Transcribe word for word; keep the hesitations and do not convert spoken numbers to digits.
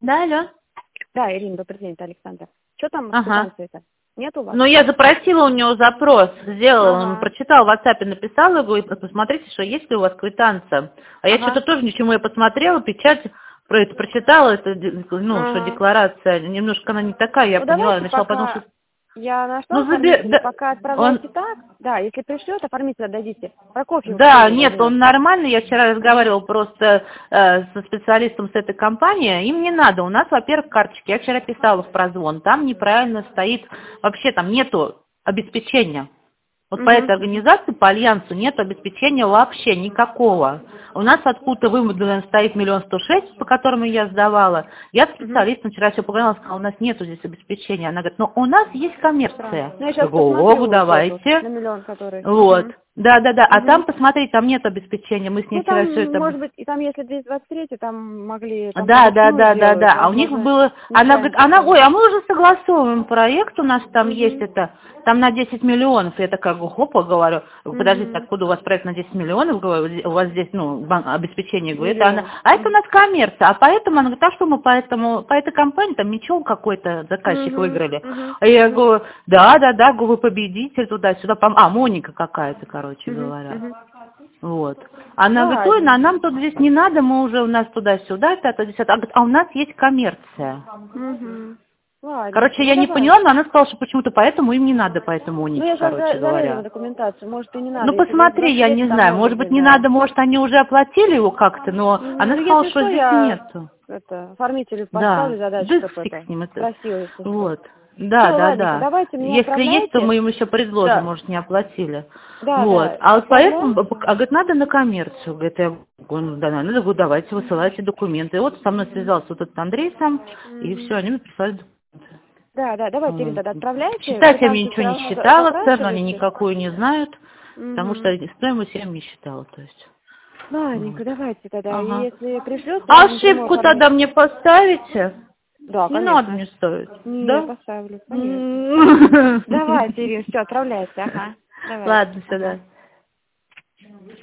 Да, алло. Да, Ирина, добрый день, это Александр. Что там Ага. квитанции-то? Нет у вас? Ну, я запросила у него запрос, сделала, он Ага. прочитал, в WhatsApp написала, говорит, посмотрите, что есть ли у вас квитанция. А я Ага. что-то тоже ничему, я посмотрела, печать про это прочитала, это, ну, что Ага. декларация, немножко она не такая, я Ну поняла, я давайте начала подумать, пока что... я нашла Ну, заби... оформителя, да, пока он... отправляйте так. Да, если пришлет, оформителя дадите. Прокофьев кто Да, его нет, возьмет? он нормальный. Я вчера Ага. разговаривала просто э, со специалистом с этой компании. Им не надо. У нас, во-первых, карточки. Я вчера писала в прозвон. Там неправильно стоит. Вообще там нету обеспечения. Вот по Угу. этой организации, по альянсу, нет обеспечения вообще никакого. У нас откуда-то вымудренно стоит миллион сто шесть, по которому я сдавала. Я с Угу. специалистом вчера все поговорила, сказала, у нас нету здесь обеспечения. Она говорит, ну у нас есть Странно. коммерция. Ну я Я сейчас говорю, посмотрю «Ого, уже тут давайте. на миллион, который. Вот. Угу. Да, да, да. А Угу. там, посмотри, там нет обеспечения. Мы с ней Ну вчера все там, это... может быть, и там, если двести двадцать три, там могли, там Да, да, вручную да, да, делают, да. А у них возможно, было... Она нечаянно говорит, она, такое. ой, а мы уже согласовываем проект, у нас там есть Угу. это, там на десять миллионов. Я такая, хопа, говорю, подождите, Угу. откуда у вас проект на десять миллионов? Говорю, у вас здесь, ну, бан- обеспечение, говорю, это она. Миллион. А это у нас коммерция, а поэтому, она говорит, а что мы поэтому, по этой компании, там ничего какой-то заказчик Угу. выиграли. Угу. А я Угу. говорю, да, да, да, говорю, вы победитель туда-сюда. Пом- А, Моника какая-то, короче Угу. говоря. Угу. Вот. Она говорит, ой, а Ладненько. нам тут здесь не надо, мы уже у нас туда-сюда, это, десятое. А, говорит, а у нас есть коммерция. Угу. Ладненько. Короче, Ну я не давай. поняла, но она сказала, что почему-то поэтому им не надо, поэтому у Ну них, я сейчас короче залезу на говоря. документацию. Может и не Ну надо. Если двести посмотри, двадцать я три, не там знаю, может может быть быть, не да. надо, может они уже оплатили его как-то, но Мгм. она Ну сказала, если что что, здесь я нету. это оформителю Да, поставлю задачу, да чтобы фиг это с ним это. спросил, если что. Вот. Да, Все, да, ладненько, да. давайте мне Если есть, то отправляйте. мы им еще предложим, Да. может, не оплатили. Да, Вот. да, А вот поэтому, отправляйте. а говорит, надо на коммерцию. Говорит, я говорю, ну, да, надо, говорю, давайте, высылайте документы. И вот со мной связался вот этот Андрей сам, и Мгм. все, они мне прислали документы. Да, да, давайте, Ирина, Вот. тогда отправляйте. Считать я мне Квитанцию все ничего не равно за- считала, цену они запрашивайте. никакую не знают, потому что Угу. стоимость я им не считала, то есть. Ладненько, Вот. давайте тогда. И Ага. если пришлет, А сразу напрямую ошибку оформить. тогда мне поставите? Да, Не надо конечно. мне ставить, Не, да? поставлю, конечно. М. Давайте, Ирина, все, отправляйте, ага. Давайте, Ладно, ага. сюда.